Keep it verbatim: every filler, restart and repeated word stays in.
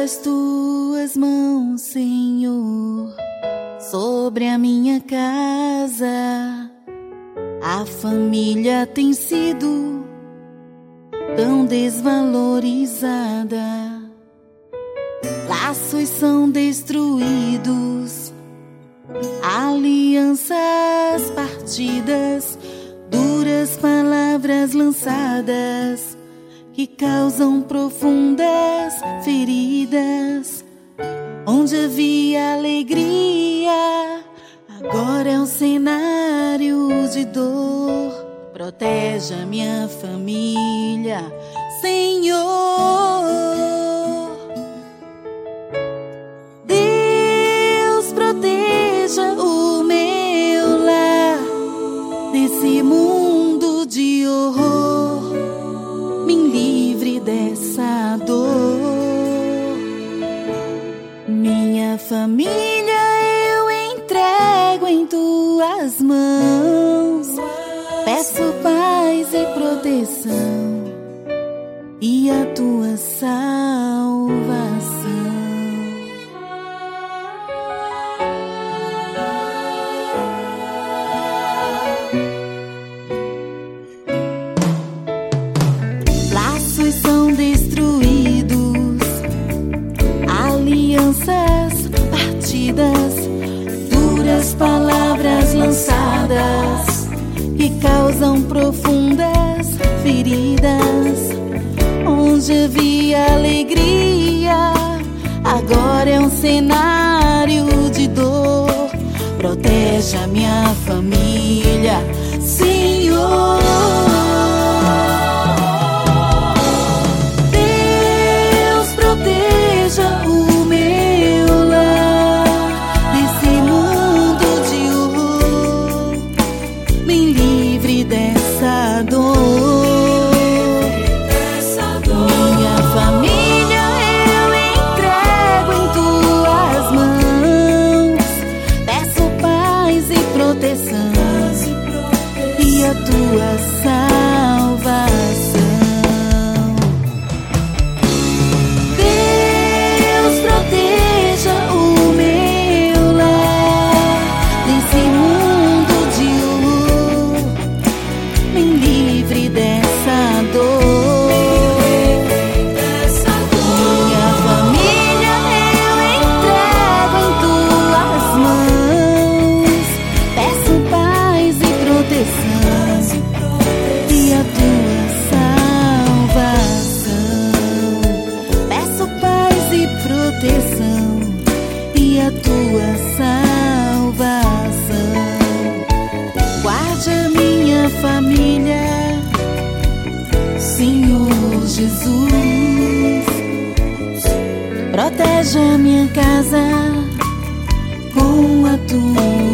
as tuas mãos, Senhor, sobre a minha casa. A família tem sido tão desvalorizada. Laços são destruídos, alianças partidas, duras palavras lançadas que causam profundas feridas. Onde havia alegria, agora é um cenário de dor. Protege a minha família, Senhor. Deus, proteja o meu lar desse mundo de horror. Me livre dessa dor. Minha família eu entrego em tuas mãos. Peço paz e proteção e a tua salvação. Laços são destruídos, alianças partidas, duras palavras lançadas que causam profundas feridas. Onde havia alegria, agora é um cenário de dor. Protege a minha família, Senhor. Deus, proteja o meu lar desse mundo de horror. Me livre dessa dor. Minha família eu entrego em tuas mãos. Peço paz e proteção e a tua salvação. Deus, proteja o meu lar desse mundo de horror. Me livre dessa dor. Minha família eu entrego em tuas mãos. Peço paz e proteção e a tua salvação. Peço paz e proteção e a tua salvação. Guarde a minha família, Senhor Jesus. Protege a minha casa com a tua